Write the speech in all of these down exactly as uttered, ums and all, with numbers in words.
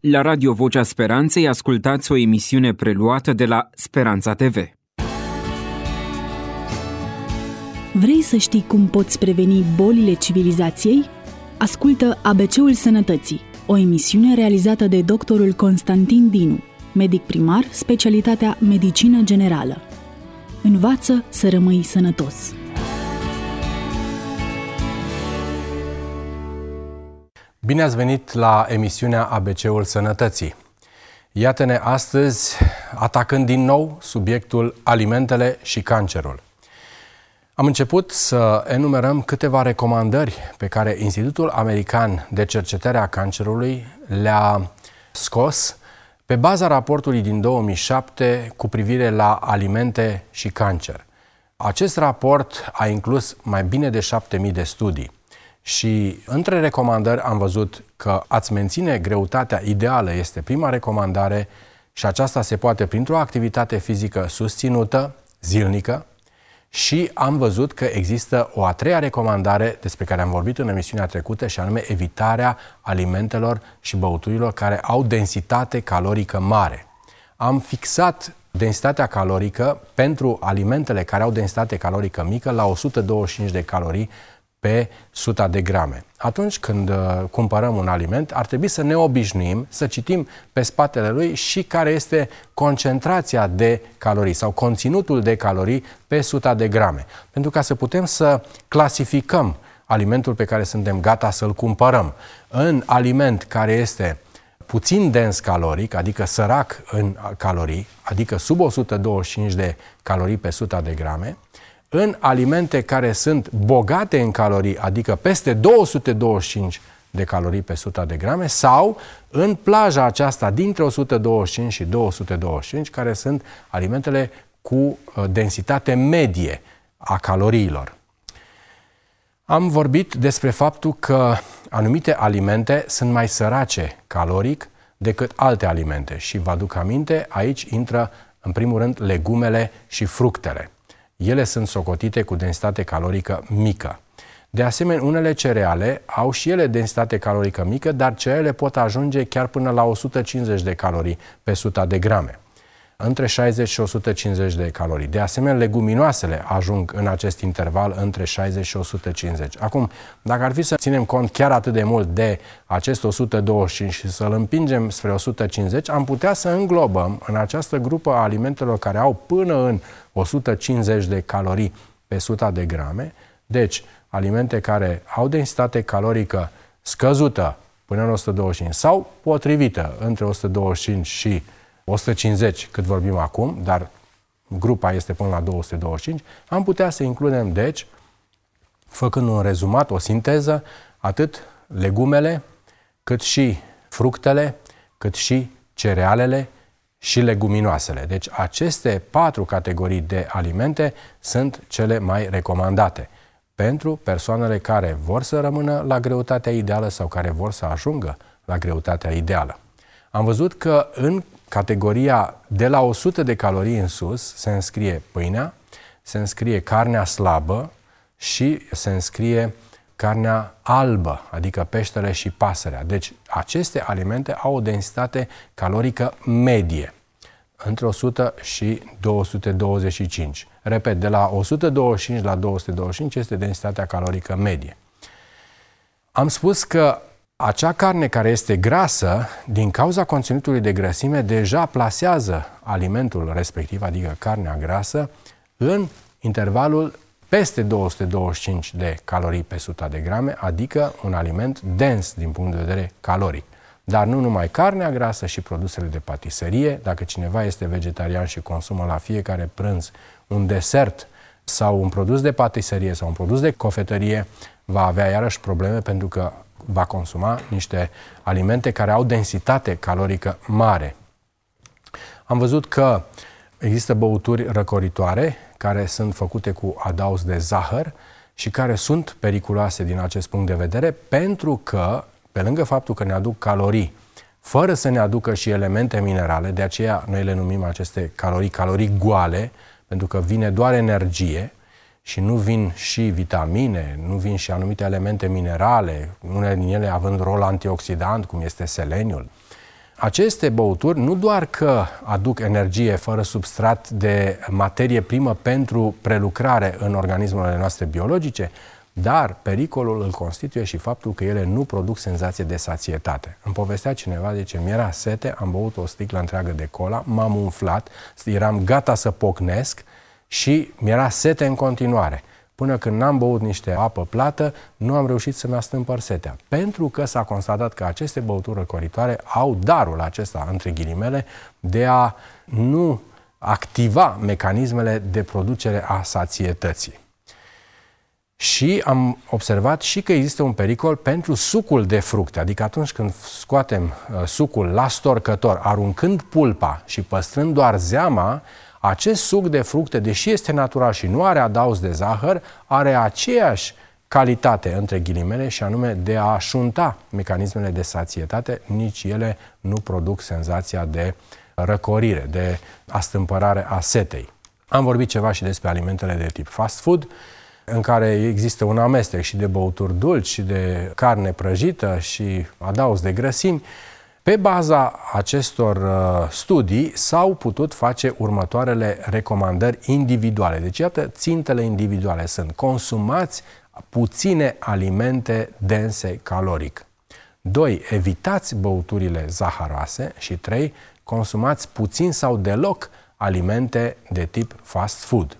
La Radio Vocea Speranței ascultați o emisiune preluată de la Speranța T V. Vrei să știi cum poți preveni bolile civilizației? Ascultă A B C-ul Sănătății, o emisiune realizată de doctorul Constantin Dinu, medic primar, specialitatea Medicină Generală. Învață să rămâi sănătos! Bine ați venit la emisiunea A B C-ul Sănătății. Iată-ne astăzi atacând din nou subiectul alimentele și cancerul. Am început să enumerăm câteva recomandări pe care Institutul American de Cercetare a Cancerului le-a scos pe baza raportului din două mii șapte cu privire la alimente și cancer. Acest raport a inclus mai bine de șapte mii de studii. Și între recomandări am văzut că a-ți menține greutatea ideală este prima recomandare și aceasta se poate printr-o activitate fizică susținută, zilnică, și am văzut că există o a treia recomandare despre care am vorbit în emisiunea trecută și anume evitarea alimentelor și băuturilor care au densitate calorică mare. Am fixat densitatea calorică pentru alimentele care au densitate calorică mică la o sută douăzeci și cinci de calorii pe suta de grame. Atunci când uh, cumpărăm un aliment, ar trebui să ne obișnuim să citim pe spatele lui și care este concentrația de calorii sau conținutul de calorii pe suta de grame. Pentru ca să putem să clasificăm alimentul pe care suntem gata să-l cumpărăm. În aliment care este puțin dens caloric, adică sărac în calorii, adică sub o sută douăzeci și cinci de calorii pe suta de grame, în alimente care sunt bogate în calorii, adică peste două sute douăzeci și cinci de calorii pe suta de grame, sau în plaja aceasta dintre o sută douăzeci și cinci și două sute douăzeci și cinci, care sunt alimentele cu densitate medie a caloriilor. Am vorbit despre faptul că anumite alimente sunt mai sărace caloric decât alte alimente și vă aduc aminte, aici intră în primul rând legumele și fructele. Ele sunt socotite cu densitate calorică mică. De asemenea, unele cereale au și ele densitate calorică mică, dar cerealele pot ajunge chiar până la o sută cincizeci de calorii pe suta de grame. Între șaizeci și o sută cincizeci de calorii. De asemenea, leguminoasele ajung în acest interval între șaizeci și o sută cincizeci. Acum, dacă ar fi să ținem cont chiar atât de mult de acest o sută douăzeci și cinci și să-l împingem spre o sută cincizeci, am putea să înglobăm în această grupă a alimentelor care au până în o sută cincizeci de calorii pe suta de grame, deci alimente care au densitate calorică scăzută până în o sută douăzeci și cinci sau potrivită între o sută douăzeci și cinci și o sută cincizeci cât vorbim acum, dar grupa este până la două sute douăzeci și cinci, am putea să includem, deci, făcând un rezumat, o sinteză, atât legumele, cât și fructele, cât și cerealele și leguminoasele. Deci aceste patru categorii de alimente sunt cele mai recomandate pentru persoanele care vor să rămână la greutatea ideală sau care vor să ajungă la greutatea ideală. Am văzut că în categoria de la o sută de calorii în sus se înscrie pâinea, se înscrie carnea slabă și se înscrie carnea albă, adică peștele și pasărea. Deci aceste alimente au o densitate calorică medie, între o sută și două sute douăzeci și cinci. Repet, de la o sută douăzeci și cinci la două sute douăzeci și cinci este densitatea calorică medie. Am spus că acea carne care este grasă, din cauza conținutului de grăsime, deja plasează alimentul respectiv, adică carnea grasă, în intervalul peste două sute douăzeci și cinci de calorii pe suta de grame, adică un aliment dens din punct de vedere caloric. Dar nu numai carnea grasă, și produsele de patiserie. Dacă cineva este vegetarian și consumă la fiecare prânz un desert sau un produs de patiserie sau un produs de cofetărie, va avea iarăși probleme pentru că va consuma niște alimente care au densitate calorică mare. Am văzut că există băuturi răcoritoare care sunt făcute cu adaos de zahăr și care sunt periculoase din acest punct de vedere pentru că, pe lângă faptul că ne aduc calorii, fără să ne aducă și elemente minerale, de aceea noi le numim aceste calorii, calorii goale, pentru că vine doar energie, și nu vin și vitamine, nu vin și anumite elemente minerale, unele din ele având rol antioxidant, cum este seleniul. Aceste băuturi nu doar că aduc energie fără substrat de materie primă pentru prelucrare în organismele noastre biologice, dar pericolul îl constituie și faptul că ele nu produc senzație de sațietate. Îmi povestea cineva, zice, mi-era sete, am băut o sticlă întreagă de cola, m-am umflat, eram gata să pocnesc și mi-era sete în continuare. Până când n-am băut niște apă plată, nu am reușit să-mi astâmpăr setea. Pentru că s-a constatat că aceste băuturi răcoritoare au darul acesta, între ghilimele, de a nu activa mecanismele de producere a sațietății. Și am observat și că există un pericol pentru sucul de fructe, adică atunci când scoatem uh, sucul la storcător, aruncând pulpa și păstrând doar zeama, acest suc de fructe, deși este natural și nu are adaos de zahăr, are aceeași calitate, între ghilimele, și anume de a șunta mecanismele de sațietate, nici ele nu produc senzația de răcorire, de astâmpărare a setei. Am vorbit ceva și despre alimentele de tip fast food, în care există un amestec și de băuturi dulci și de carne prăjită și adaos de grăsimi. Pe baza acestor uh, studii s-au putut face următoarele recomandări individuale. Deci, iată, țintele individuale sunt: consumați puține alimente dense caloric. doi. Evitați băuturile zaharoase. Și trei. Consumați puțin sau deloc alimente de tip fast food.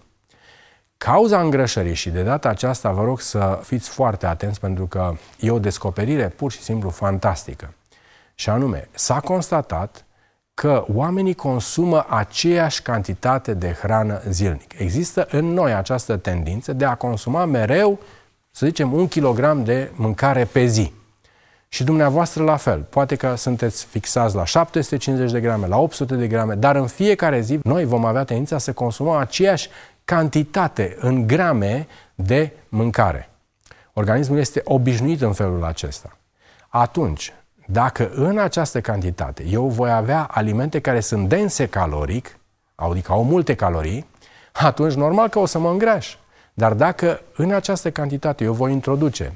Cauza îngrășării, și de data aceasta vă rog să fiți foarte atenți pentru că e o descoperire pur și simplu fantastică. Și anume, s-a constatat că oamenii consumă aceeași cantitate de hrană zilnic. Există în noi această tendință de a consuma mereu, să zicem, un kilogram de mâncare pe zi. Și dumneavoastră la fel. Poate că sunteți fixați la șapte sute cincizeci de grame, la opt sute de grame, dar în fiecare zi noi vom avea tendința să consumăm aceeași cantitate în grame de mâncare. Organismul este obișnuit în felul acesta. Atunci, dacă în această cantitate eu voi avea alimente care sunt dense caloric, adică au multe calorii, atunci normal că o să mă îngraș. Dar dacă în această cantitate eu voi introduce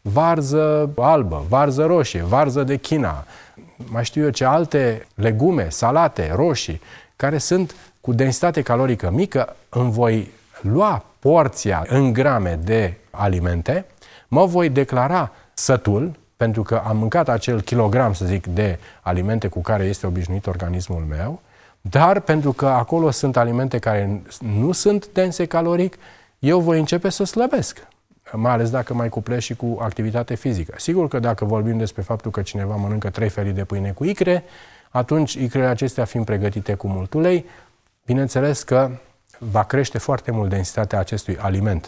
varză albă, varză roșie, varză de China, mai știu eu ce alte legume, salate, roșii, care sunt cu densitate calorică mică, îmi voi lua porția în grame de alimente, mă voi declara sătul, pentru că am mâncat acel kilogram, să zic, de alimente cu care este obișnuit organismul meu, dar pentru că acolo sunt alimente care nu sunt dense caloric, eu voi începe să slăbesc, mai ales dacă mai cuplez și cu activitate fizică. Sigur că dacă vorbim despre faptul că cineva mănâncă trei felii de pâine cu icre, atunci icrele acestea fiind pregătite cu mult ulei, bineînțeles că va crește foarte mult densitatea acestui aliment.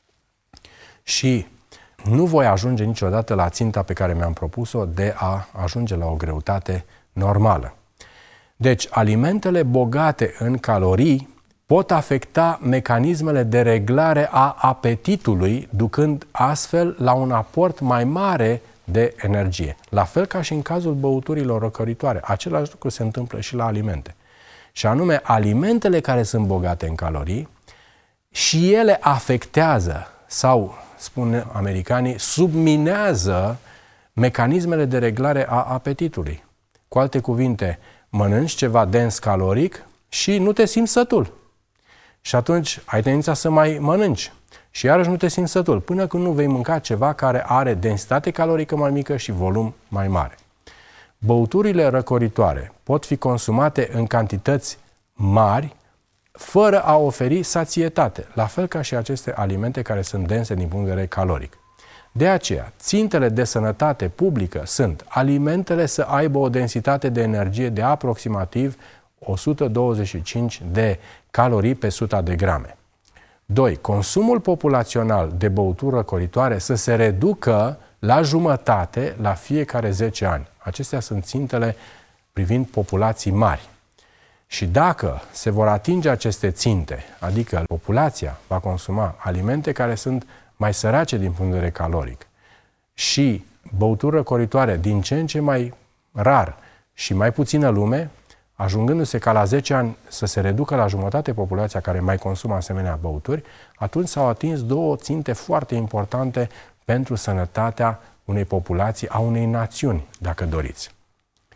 Și nu voi ajunge niciodată la ținta pe care mi-am propus-o de a ajunge la o greutate normală. Deci, alimentele bogate în calorii pot afecta mecanismele de reglare a apetitului, ducând astfel la un aport mai mare de energie. La fel ca și în cazul băuturilor răcoritoare. Același lucru se întâmplă și la alimente. Și anume, alimentele care sunt bogate în calorii și ele afectează sau, spun americanii, subminează mecanismele de reglare a apetitului. Cu alte cuvinte, mănânci ceva dens caloric și nu te simți sătul. Și atunci ai tendința să mai mănânci și iarăși nu te simți sătul, până când nu vei mânca ceva care are densitate calorică mai mică și volum mai mare. Băuturile răcoritoare pot fi consumate în cantități mari, fără a oferi sațietate, la fel ca și aceste alimente care sunt dense din punct de vedere caloric. De aceea, țintele de sănătate publică sunt alimentele să aibă o densitate de energie de aproximativ o sută douăzeci și cinci de calorii pe sută de grame. doi. Consumul populațional de băuturi răcoritoare să se reducă la jumătate la fiecare zece ani. Acestea sunt țintele privind populații mari. Și dacă se vor atinge aceste ținte, adică populația va consuma alimente care sunt mai sărace din punct de vedere caloric și băuturi răcoritoare din ce în ce mai rar și mai puțină lume, ajungându-se ca la zece ani să se reducă la jumătate populația care mai consumă asemenea băuturi, atunci s-au atins două ținte foarte importante pentru sănătatea unei populații, a unei națiuni, dacă doriți.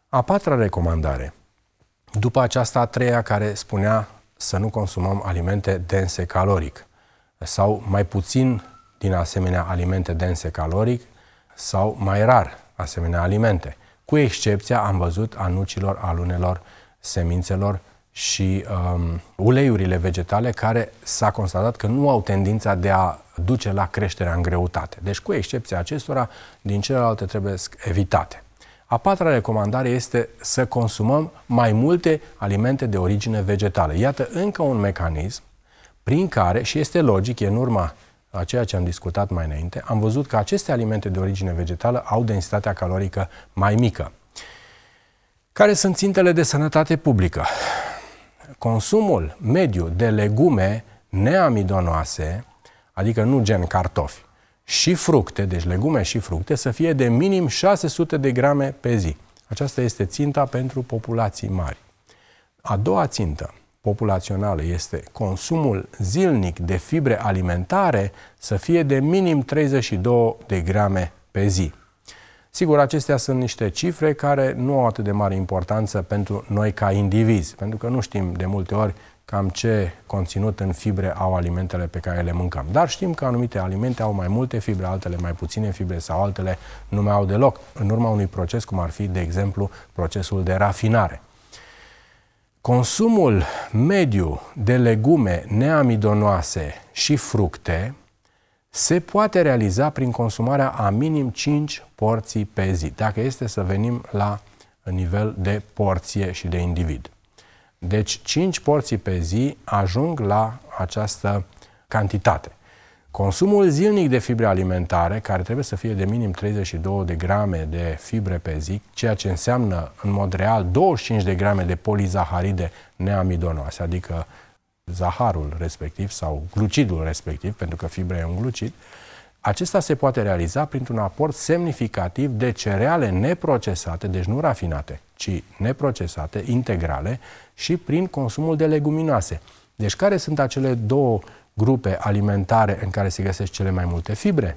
A patra recomandare, după aceasta a treia care spunea să nu consumăm alimente dense caloric sau mai puțin din asemenea alimente dense caloric sau mai rar asemenea alimente, cu excepția, am văzut, a nucilor, alunelor, semințelor și um, uleiurile vegetale care s-a constatat că nu au tendința de a duce la creșterea în greutate. Deci, cu excepția acestora, din celelalte trebuie evitate. A patra recomandare este să consumăm mai multe alimente de origine vegetală. Iată încă un mecanism prin care, și este logic, e în urma a ceea ce am discutat mai înainte, am văzut că aceste alimente de origine vegetală au densitatea calorică mai mică. Care sunt țintele de sănătate publică? Consumul mediu de legume neamidonoase, adică nu gen cartofi, și fructe, deci legume și fructe, să fie de minim șase sute de grame pe zi. Aceasta este ținta pentru populații mari. A doua țintă populațională este consumul zilnic de fibre alimentare să fie de minim treizeci și două de grame pe zi. Sigur, acestea sunt niște cifre care nu au atât de mare importanță pentru noi ca indivizi, pentru că nu știm de multe ori cam ce conținut în fibre au alimentele pe care le mâncăm. Dar știm că anumite alimente au mai multe fibre, altele mai puține fibre sau altele nu mai au deloc, în urma unui proces cum ar fi, de exemplu, procesul de rafinare. Consumul mediu de legume neamidonoase și fructe se poate realiza prin consumarea a minim cinci porții pe zi, dacă este să venim la nivel de porție și de individ. Deci cinci porții pe zi ajung la această cantitate. Consumul zilnic de fibre alimentare, care trebuie să fie de minim treizeci și două de grame de fibre pe zi, ceea ce înseamnă în mod real douăzeci și cinci de grame de polizaharide neamidonoase, adică zaharul respectiv sau glucidul respectiv, pentru că fibra e un glucid, acesta se poate realiza printr-un aport semnificativ de cereale neprocesate, deci nu rafinate, ci neprocesate, integrale, și prin consumul de leguminoase. Deci care sunt acele două grupe alimentare în care se găsesc cele mai multe fibre?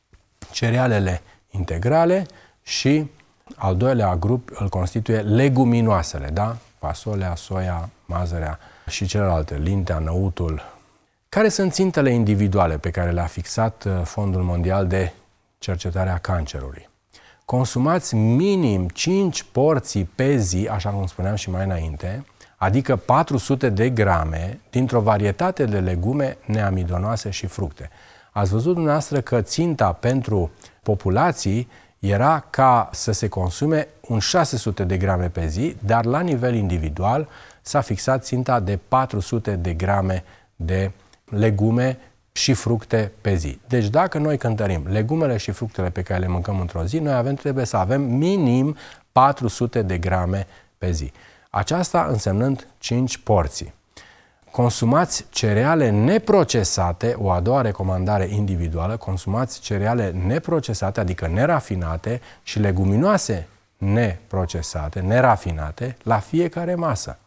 Cerealele integrale și al doilea grup îl constituie leguminoasele, da? Fasolea, soia, mazărea și celelalte, lintea, năutul. Care sunt țintele individuale pe care le-a fixat Fondul Mondial de Cercetare a Cancerului? Consumați minim cinci porții pe zi, așa cum spuneam și mai înainte, adică patru sute de grame dintr-o varietate de legume neamidonoase și fructe. Ați văzut dumneavoastră că ținta pentru populații era ca să se consume un șase sute de grame pe zi, dar la nivel individual s-a fixat ținta de patru sute de grame de legume și fructe pe zi. Deci dacă noi cântărim legumele și fructele pe care le mâncăm într-o zi, noi avem, trebuie să avem minim patru sute de grame pe zi. Aceasta însemnând cinci porții. Consumați cereale neprocesate, o a doua recomandare individuală, consumați cereale neprocesate, adică nerafinate, și leguminoase neprocesate, nerafinate, la fiecare masă.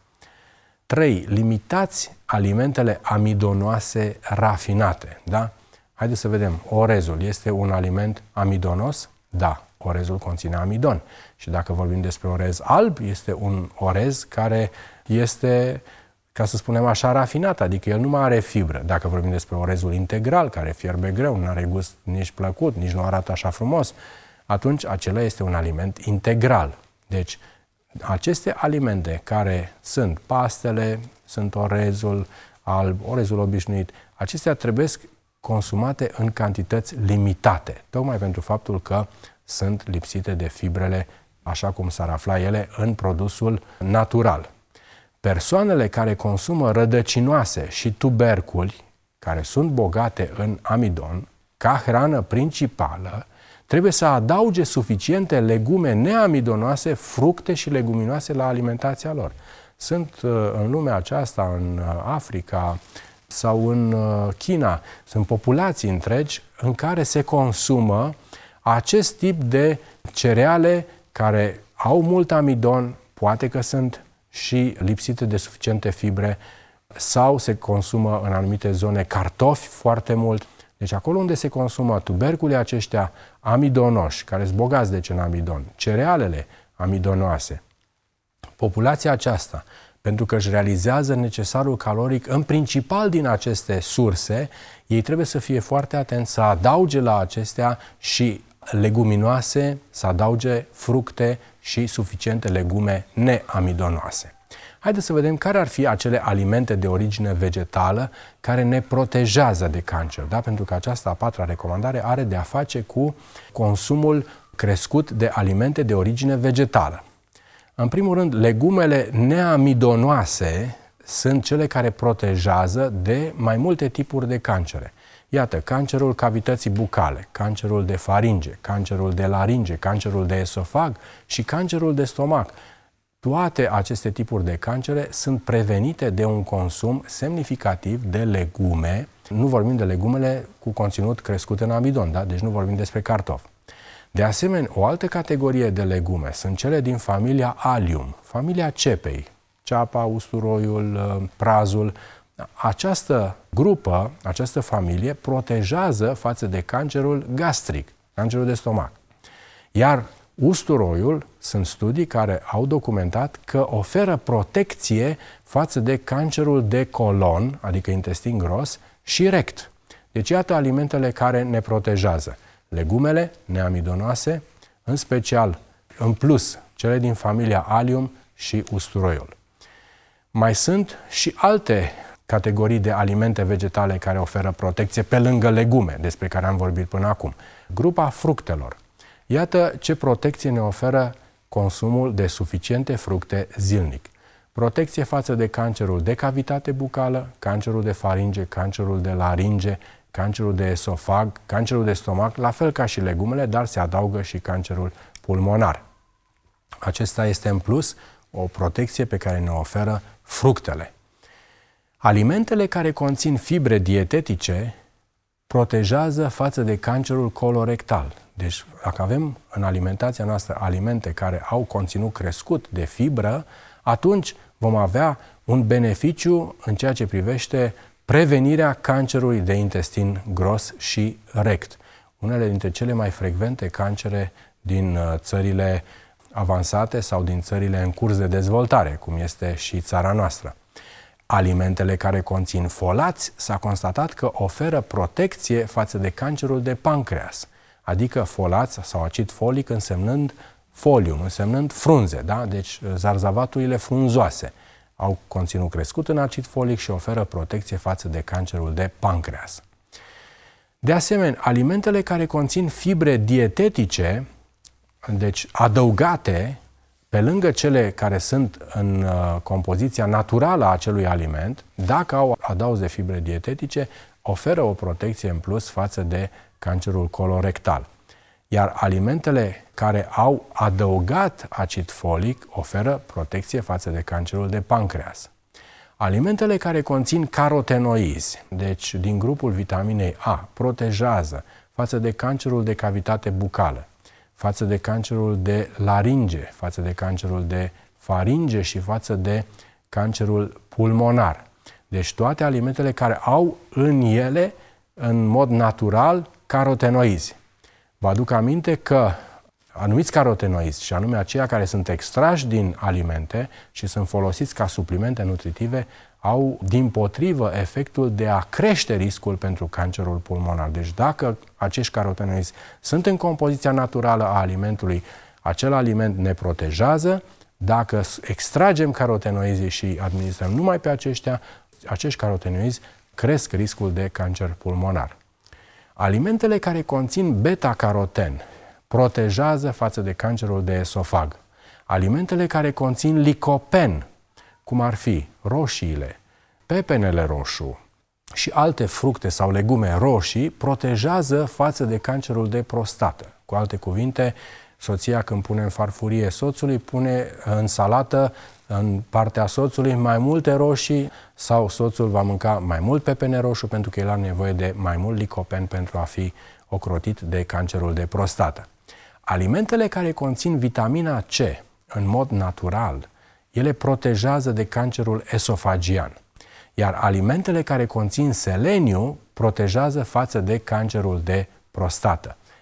trei. Limitați alimentele amidonoase rafinate. Da? Haideți să vedem. Orezul este un aliment amidonos? Da. Orezul conține amidon. Și dacă vorbim despre orez alb, este un orez care este, ca să spunem așa, rafinat, adică el nu mai are fibră. Dacă vorbim despre orezul integral, care fierbe greu, nu are gust nici plăcut, nici nu arată așa frumos, atunci acela este un aliment integral. Deci, aceste alimente care sunt pastele, sunt orezul alb, orezul obișnuit, acestea trebuie consumate în cantități limitate, tocmai pentru faptul că sunt lipsite de fibrele, așa cum s-ar afla ele în produsul natural. Persoanele care consumă rădăcinoase și tuberculi, care sunt bogate în amidon, ca hrană principală, trebuie să adauge suficiente legume neamidonoase, fructe și leguminoase la alimentația lor. Sunt în lumea aceasta, în Africa sau în China, sunt populații întregi în care se consumă acest tip de cereale care au mult amidon, poate că sunt și lipsite de suficiente fibre, sau se consumă în anumite zone cartofi foarte mult. Deci acolo unde se consumă tuberculii aceștia amidonoși, care sunt bogați deci în amidon, cerealele amidonoase, Populația aceasta, pentru că își realizează necesarul caloric în principal din aceste surse, ei trebuie să fie foarte atenți să adauge la acestea și leguminoase, să adauge fructe și suficiente legume neamidonoase. Haideți să vedem care ar fi acele alimente de origine vegetală care ne protejează de cancer, da? Pentru că această a patra recomandare are de a face cu consumul crescut de alimente de origine vegetală. În primul rând, legumele neamidonoase sunt cele care protejează de mai multe tipuri de cancere. Iată, cancerul cavității bucale, cancerul de faringe, cancerul de laringe, cancerul de esofag și cancerul de stomac. Toate aceste tipuri de cancere sunt prevenite de un consum semnificativ de legume. Nu vorbim de legumele cu conținut crescut în amidon, da? Deci nu vorbim despre cartofi. De asemenea, o altă categorie de legume sunt cele din familia Allium, familia cepei, ceapa, usturoiul, prazul. Această grupă, această familie protejează față de cancerul gastric, cancerul de stomac. Iar usturoiul, sunt studii care au documentat că oferă protecție față de cancerul de colon, adică intestin gros, și rect. Deci iată alimentele care ne protejează. Legumele neamidonoase, în special, în plus, cele din familia Allium și usturoiul. Mai sunt și alte categorii de alimente vegetale care oferă protecție pe lângă legume, despre care am vorbit până acum. Grupa fructelor. Iată ce protecție ne oferă consumul de suficiente fructe zilnic. Protecție față de cancerul de cavitate bucală, cancerul de faringe, cancerul de laringe, cancerul de esofag, cancerul de stomac, la fel ca și legumele, dar se adaugă și cancerul pulmonar. Acesta este în plus o protecție pe care ne oferă fructele. Alimentele care conțin fibre dietetice protejează față de cancerul colorectal. Deci, dacă avem în alimentația noastră alimente care au conținut crescut de fibră, atunci vom avea un beneficiu în ceea ce privește prevenirea cancerului de intestin gros și rect. Unele dintre cele mai frecvente cancere din țările avansate sau din țările în curs de dezvoltare, cum este și țara noastră. Alimentele care conțin folați s-a constatat că oferă protecție față de cancerul de pancreas, adică folați sau acid folic însemnând folium, însemnând frunze, da? Deci zarzavaturile frunzoase au conținut crescut în acid folic și oferă protecție față de cancerul de pancreas. De asemenea, alimentele care conțin fibre dietetice, deci adăugate, pe lângă cele care sunt în uh, compoziția naturală a acelui aliment, dacă au adaos de fibre dietetice, oferă o protecție în plus față de cancerul colorectal. Iar alimentele care au adăugat acid folic oferă protecție față de cancerul de pancreas. Alimentele care conțin carotenoizi, deci din grupul vitaminei A, protejează față de cancerul de cavitate bucală, față de cancerul de laringe, față de cancerul de faringe și față de cancerul pulmonar. Deci toate alimentele care au în ele, în mod natural, carotenoizi. Vă aduc aminte că anumiți carotenoizi, și anume aceia care sunt extrași din alimente și sunt folosiți ca suplimente nutritive, au dimpotrivă efectul de a crește riscul pentru cancerul pulmonar. Deci dacă acești carotenoizi sunt în compoziția naturală a alimentului, acel aliment ne protejează. Dacă extragem carotenoizii și administrăm numai pe aceștia, acești carotenoizi cresc riscul de cancer pulmonar. Alimentele care conțin beta-caroten protejează față de cancerul de esofag. Alimentele care conțin licopen, cum ar fi roșiile, pepenele roșu și alte fructe sau legume roșii, protejează față de cancerul de prostată. Cu alte cuvinte, soția când pune în farfurie soțului, pune în salată în partea soțului mai multe roșii sau soțul va mânca mai mult pepene roșu pentru că el are nevoie de mai mult licopen pentru a fi ocrotit de cancerul de prostată. Alimentele care conțin vitamina C în mod natural, ele protejează de cancerul esofagian. Iar alimentele care conțin seleniu protejează față de cancerul de prostată.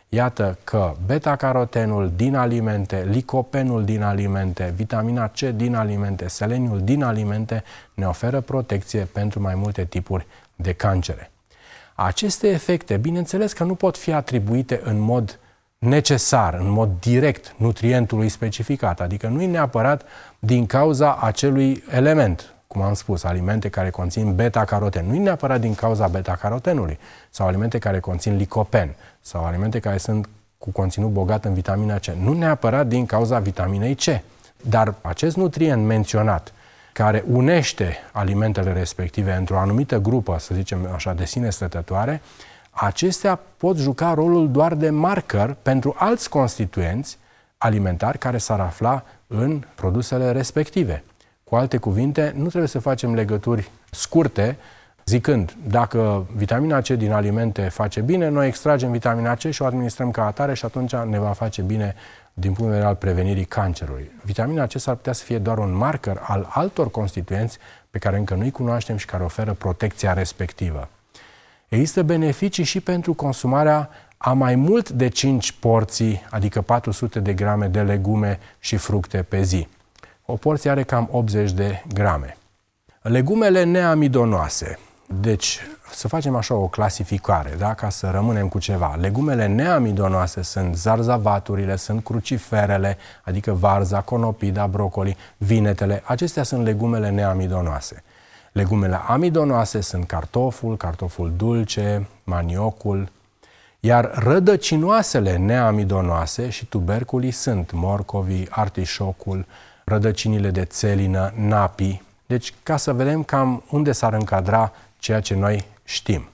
Iată că beta-carotenul din alimente, licopenul din alimente, vitamina C din alimente, seleniul din alimente ne oferă protecție pentru mai multe tipuri de cancere. Aceste efecte, bineînțeles că nu pot fi atribuite în mod necesar, în mod direct nutrientului specificat, adică nu e neapărat din cauza acelui element, cum am spus, alimente care conțin beta-caroten, nu e neapărat din cauza beta-carotenului, sau alimente care conțin licopen, sau alimente care sunt cu conținut bogat în vitamina C, nu neapărat din cauza vitaminei C, dar acest nutrient menționat, care unește alimentele respective într-o anumită grupă, să zicem așa, de sine stătătoare, acestea pot juca rolul doar de marker pentru alți constituenți alimentari care s-ar afla în produsele respective. Cu alte cuvinte, nu trebuie să facem legături scurte, zicând, dacă vitamina C din alimente face bine, noi extragem vitamina C și o administrăm ca atare și atunci ne va face bine din punct de vedere al prevenirii cancerului. Vitamina C s-ar putea să fie doar un marker al altor constituenți pe care încă nu-i cunoaștem și care oferă protecția respectivă. Există beneficii și pentru consumarea a mai mult de cinci porții, adică patru sute de grame de legume și fructe pe zi. O porție are cam optzeci de grame. Legumele neamidonoase. Deci, să facem așa o clasificare, da? Ca să rămânem cu ceva. Legumele neamidonoase sunt zarzavaturile, sunt cruciferele, adică varza, conopida, brocoli, vinetele. Acestea sunt legumele neamidonoase. Legumele amidonoase sunt cartoful, cartoful dulce, maniocul, iar rădăcinoasele neamidonoase și tuberculii sunt morcovii, artișocul, rădăcinile de țelină, napii. Deci, ca să vedem cam unde s-ar încadra ceea ce noi știm.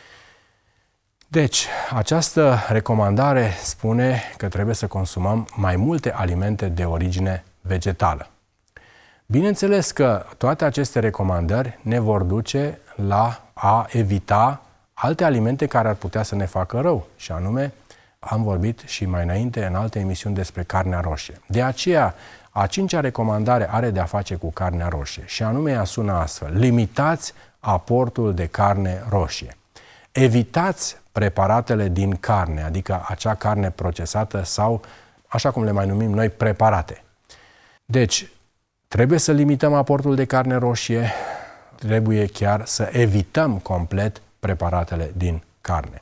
Deci, această recomandare spune că trebuie să consumăm mai multe alimente de origine vegetală. Bineînțeles că toate aceste recomandări ne vor duce la a evita alte alimente care ar putea să ne facă rău, și anume, am vorbit și mai înainte în alte emisiuni despre carnea roșie. De aceea, a cincea recomandare are de a face cu carnea roșie și anume ea sună astfel: limitați aportul de carne roșie. Evitați preparatele din carne, adică acea carne procesată sau, așa cum le mai numim noi, preparate. Deci, trebuie să limităm aportul de carne roșie, trebuie chiar să evităm complet preparatele din carne.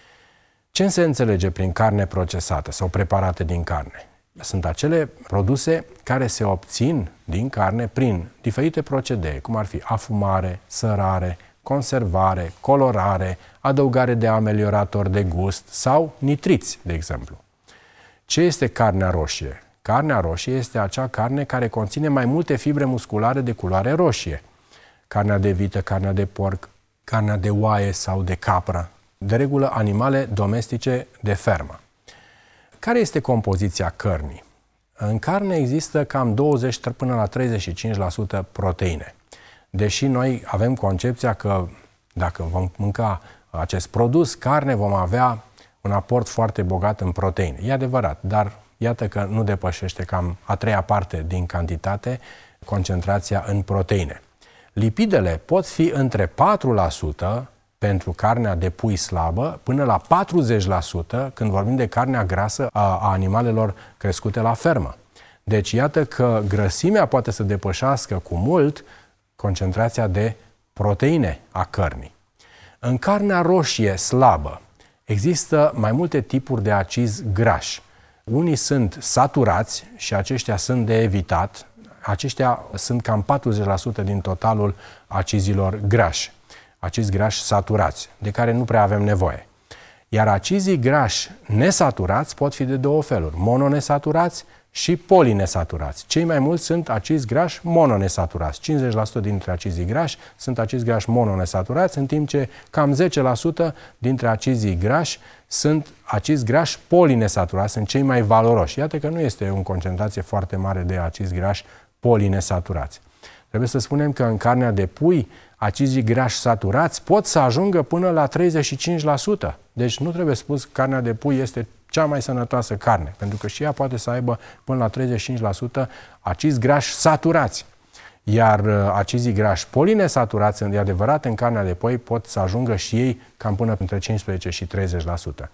Ce se înțelege prin carne procesată sau preparate din carne? Sunt acele produse care se obțin din carne prin diferite procedee, cum ar fi afumare, sărare, conservare, colorare, adăugare de amelioratori de gust sau nitriți, de exemplu. Ce este carnea roșie? Carnea roșie este acea carne care conține mai multe fibre musculare de culoare roșie. Carnea de vită, carnea de porc, carnea de oaie sau de capră, de regulă animale domestice de fermă. Care este compoziția cărnii? În carne există cam douăzeci până la treizeci și cinci la sută proteine. Deși noi avem concepția că dacă vom mânca acest produs, carne, vom avea un aport foarte bogat în proteine. E adevărat, dar iată că nu depășește cam a treia parte din cantitate concentrația în proteine. Lipidele pot fi între patru la sută pentru carnea de pui slabă, până la patruzeci la sută când vorbim de carnea grasă a animalelor crescute la fermă. Deci iată că grăsimea poate să depășească cu mult concentrația de proteine a cărnii. În carnea roșie slabă există mai multe tipuri de acizi grași. Unii sunt saturați și aceștia sunt de evitat. Aceștia sunt cam patruzeci la sută din totalul acizilor grași. Acizi grași saturați, de care nu prea avem nevoie. Iar acizii grași nesaturați pot fi de două feluri, mononesaturați și polinesaturați. Cei mai mulți sunt acizi grași mononesaturați. cincizeci la sută dintre acizii grași sunt acizi grași mononesaturați, în timp ce cam zece la sută dintre acizii grași sunt acizi grași polinesaturați, sunt cei mai valoroși. Iată că nu este o concentrație foarte mare de acizi grași polinesaturați. Trebuie să spunem că în carnea de pui, acizii grași saturați pot să ajungă până la treizeci și cinci la sută. Deci nu trebuie spus că carnea de pui este cea mai sănătoasă carne, pentru că și ea poate să aibă până la treizeci și cinci la sută acizi grași saturați. Iar acizii grași polinesaturați, e adevărat, în carnea de pui pot să ajungă și ei cam până între cincisprezece și treizeci la sută.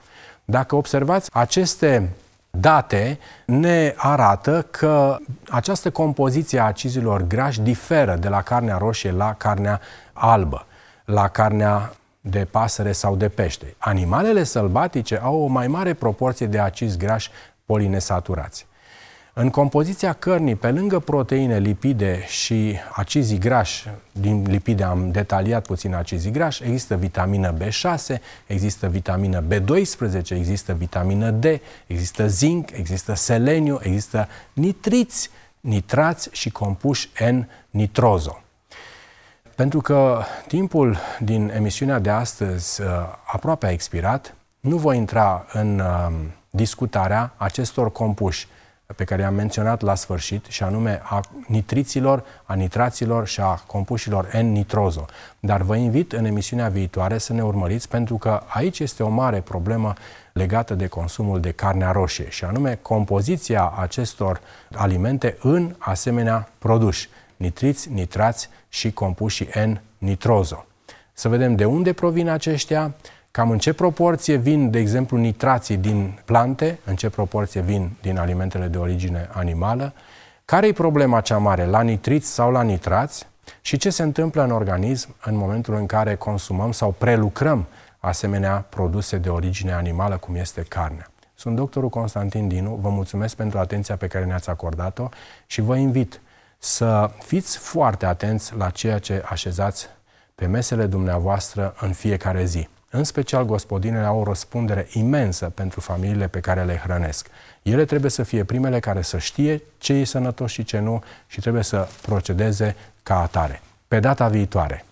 Dacă observați, aceste date ne arată că această compoziție a acizilor grași diferă de la carnea roșie la carnea albă, la carnea de pasăre sau de pește. Animalele sălbatice au o mai mare proporție de acizi grași polinesaturați. În compoziția cărnii, pe lângă proteine, lipide și acizii grași, din lipide am detaliat puțin acizii grași, există vitamină B șase, există vitamină B doisprezece, există vitamină D, există zinc, există seleniu, există nitriți, nitrați și compuși N-nitrozo. Pentru că timpul din emisiunea de astăzi uh, aproape a expirat, nu voi intra în uh, discutarea acestor compuși pe care i-am menționat la sfârșit, și anume a nitriților, a nitraților și a compușilor N-nitrozo. Dar vă invit în emisiunea viitoare să ne urmăriți, pentru că aici este o mare problemă legată de consumul de carnea roșie, și anume compoziția acestor alimente în asemenea produși, nitriți, nitrați și compușii N-nitrozo. Să vedem de unde provin aceștia, cam în ce proporție vin, de exemplu, nitrații din plante, în ce proporție vin din alimentele de origine animală, care-i problema cea mare, la nitriți sau la nitrați, și ce se întâmplă în organism în momentul în care consumăm sau prelucrăm asemenea produse de origine animală, cum este carnea. Sunt doctorul Constantin Dinu, vă mulțumesc pentru atenția pe care ne-ați acordat-o și vă invit să fiți foarte atenți la ceea ce așezați pe mesele dumneavoastră în fiecare zi. În special, gospodinele au o răspundere imensă pentru familiile pe care le hrănesc. Ele trebuie să fie primele care să știe ce e sănătos și ce nu și trebuie să procedeze ca atare. Pe data viitoare!